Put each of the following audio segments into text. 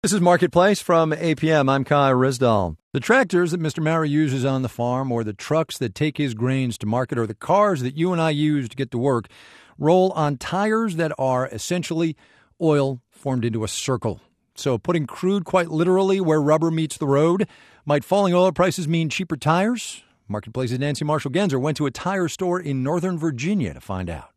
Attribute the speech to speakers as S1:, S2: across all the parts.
S1: This is Marketplace from APM. I'm Kai Risdall. The tractors that Mr. Mara uses on the farm, or the trucks that take his grains to market, or the cars that you and I use to get to work, roll on tires that are essentially oil formed into a circle. So putting crude quite literally where rubber meets the road, might falling oil prices mean cheaper tires? Marketplace's Nancy Marshall-Genzer went to a tire store in Northern Virginia to find out.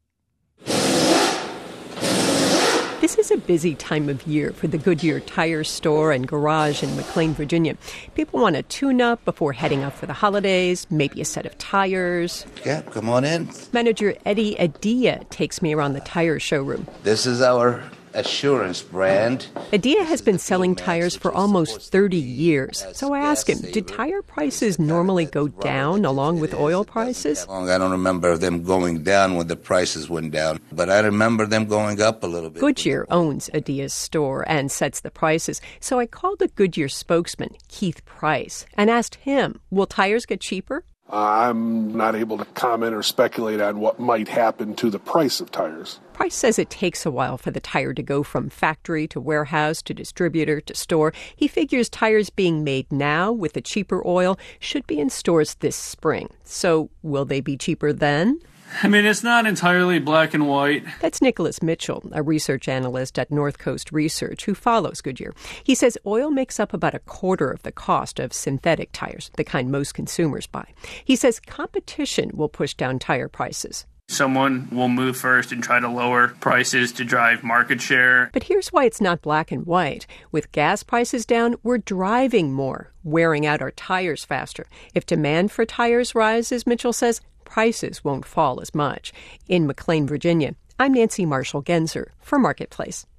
S2: This is a busy time of year for the Goodyear Tire Store and Garage in McLean, Virginia. People want a tune-up before heading out for the holidays, maybe a set of tires.
S3: Yeah, come on in.
S2: Manager Eddie Adia takes me around the tire showroom.
S3: This is our Assurance brand.
S2: Adia has been selling tires for almost 30 years. So I ask him, do tire prices normally go down along with oil prices?
S3: I don't remember them going down when the prices went down, but I remember them going up a little bit.
S2: Goodyear owns Adia's store and sets the prices. So I called the Goodyear spokesman, Keith Price, and asked him, will tires get cheaper?
S4: I'm not able to comment or speculate on what might happen to the price of tires.
S2: Price says it takes a while for the tire to go from factory to warehouse to distributor to store. He figures tires being made now with the cheaper oil should be in stores this spring. So will they be cheaper then?
S5: I mean, it's not entirely black and white.
S2: That's Nicholas Mitchell, a research analyst at North Coast Research who follows Goodyear. He says oil makes up about a quarter of the cost of synthetic tires, the kind most consumers buy. He says competition will push down tire prices.
S5: Someone will move first and try to lower prices to drive market share.
S2: But here's why it's not black and white. With gas prices down, we're driving more, wearing out our tires faster. If demand for tires rises, Mitchell says, prices won't fall as much. In McLean, Virginia, I'm Nancy Marshall-Genzer for Marketplace.